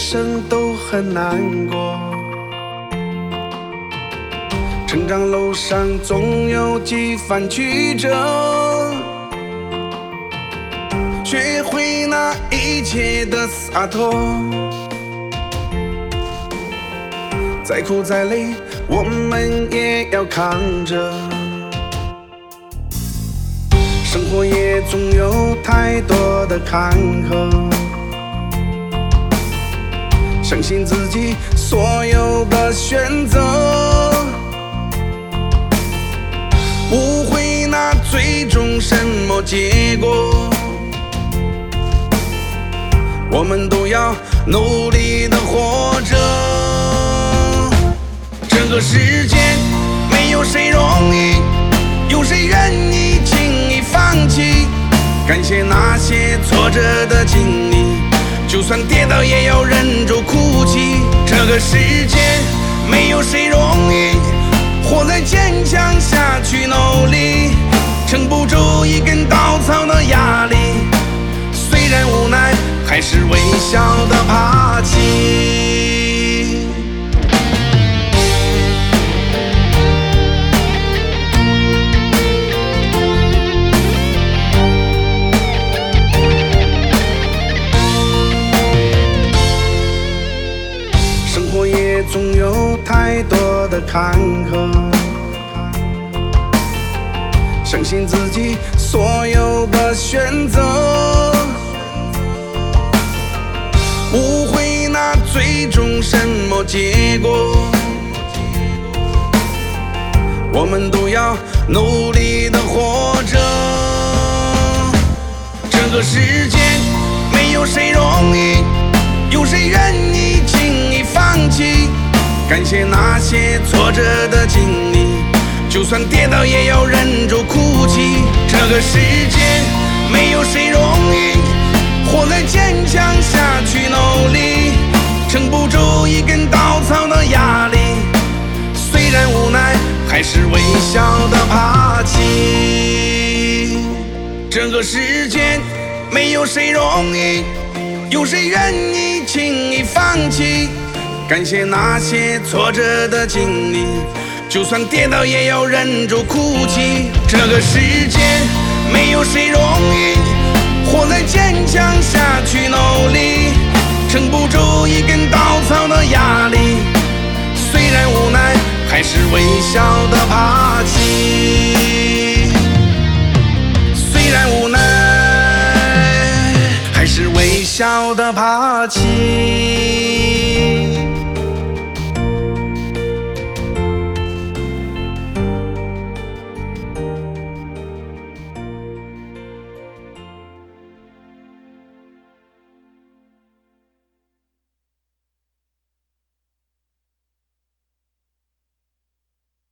生都很难过。成长路上总有几番曲折，学会那一切的洒脱。再苦再累，我们也要扛着。生活也总有太多的坎坷，相信自己所有的选择，不会那最终什么结果。我们都要努力的活着。这个世界没有谁容易，有谁愿意轻易放弃？感谢那些挫折的经历，就算跌倒也要忍住哭泣。这个世界没有谁容易，活在坚强下去努力，撑不住一根稻草的压力，虽然无奈还是微笑的爬起。生活也总有太多的坎坷，相信自己所有的选择，不会那最终什么结果。我们都要努力的活着。这个世界没有谁容易，有谁愿意轻易放弃？感谢那些挫折的经历，就算跌倒也要忍住哭泣。这个世界没有谁容易，活在坚强下去努力，撑不住一根稻草的压力，虽然无奈还是微笑的爬起。这个世界没有谁容易，有谁愿意轻易放弃？感谢那些挫折的经历，就算跌倒也要忍住哭泣。这个世界没有谁容易，活在坚强下去努力，撑不住一根稻草的压力，虽然无奈还是微笑的爬起。虽然无奈还是微笑的爬起。